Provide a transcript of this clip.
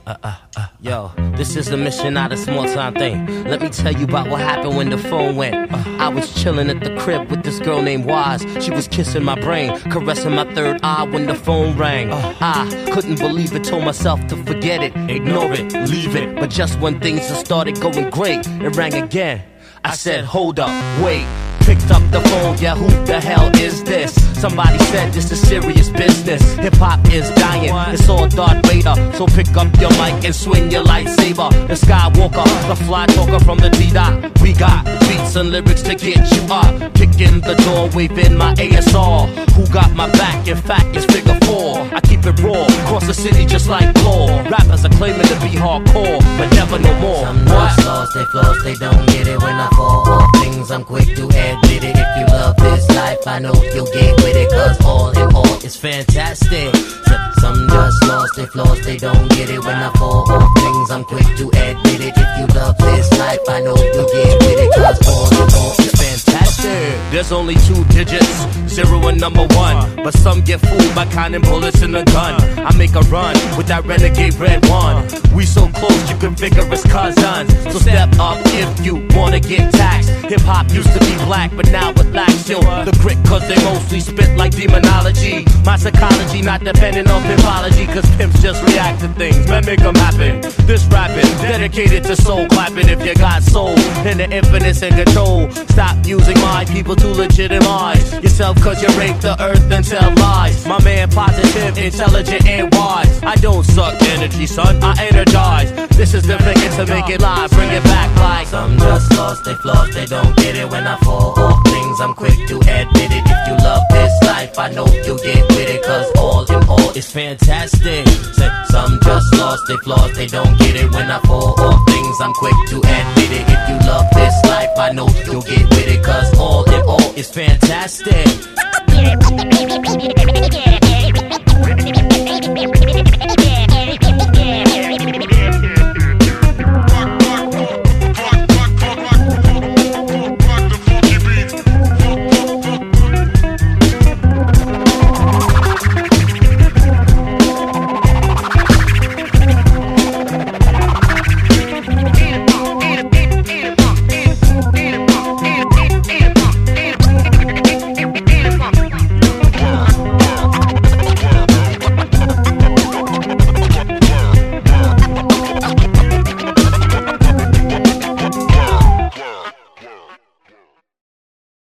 Yo, this is a mission, not a small time thing. Let me tell you about what happened when the phone went. I was chilling at the crib with this girl named Wise. She was kissing my brain, caressing my third eye when the phone rang. I couldn't believe it, told myself to forget it, ignore it, leave it. But just when things had started going great, it rang again. I said, hold up, wait. Picked up the phone, yeah, who the hell is this? Somebody said this is serious business. Hip-hop is dying, it's all Darth Vader. So pick up your mic and swing your lightsaber. The Skywalker, the fly talker from the D-Dot. We got beats and lyrics to get you up. Kicking the door, waving my ASR. Who got my back? In fact, it's figure 4. I keep it raw, cross the city just like law. Rappers are claiming to be hardcore, but never no more. Some nuts lost they floss, they don't get it when I fall off things. I'm quick to admit it. If you love this life, I know you'll get with it, cause all in all, it's fantastic. Some just lost they floss, they don't get it when I fall off things. I'm quick to admit it. If you love this life, I know you'll get with it, cause all in all, it's fantastic. There's only 2 digits, 0 and number 1. But some get fooled by counting bullets in a gun. I make a run with that renegade red one. We so close you can figure it's cousins. So step up if you wanna get taxed. Hip-hop used to be black, but now it lacks, yo, the grit, cause they mostly spit like demonology. My psychology not dependent on pimpology, cause pimps just react to things, men make them happen. This rapping, dedicated to soul clapping. If you got soul, then the infinite's in control. Stop using my people to legitimize yourself, cause you rape the earth and tell lies. My man positive, intelligent, and wise. I don't suck energy, son, I energize. This is the figure to make it live, bring it back like. Some just lost they floss, they don't get it when I fall off things. I'm quick to admit it. If you love this life, I know you'll get with it, cause all in all, it's fantastic. Some just lost they floss, they don't get it when I fall off things. I'm quick to admit it. If you love this life, I know you'll get with it, cause all in all, it's fantastic.